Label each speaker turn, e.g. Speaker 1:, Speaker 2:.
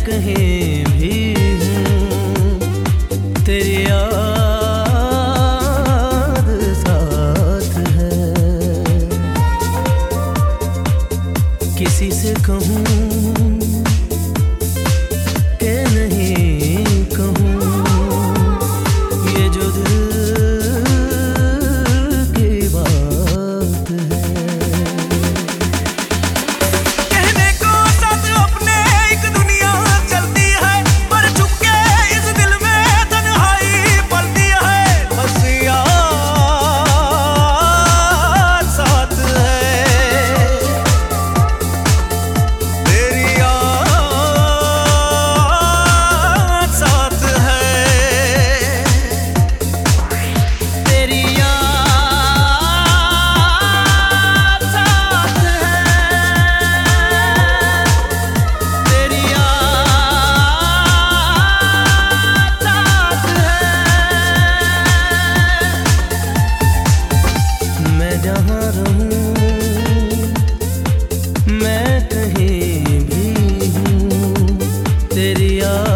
Speaker 1: कहीं भी हूँ, तेरी याद साथ है। किसी से कहूँ कि नहीं कहूँ, ये जो दिल की बात है।
Speaker 2: कहने को साथ अपने एक दुनिया चलती है, पर चुपके इस दिल में तन्हाई पलती है। बस याद साथ है, तेरी याद साथ है,
Speaker 1: तेरी याद साथ है, तेरी याद साथ है। मैं जहाँ रहूँ, मैं कहीं भी हूँ, तेरी याद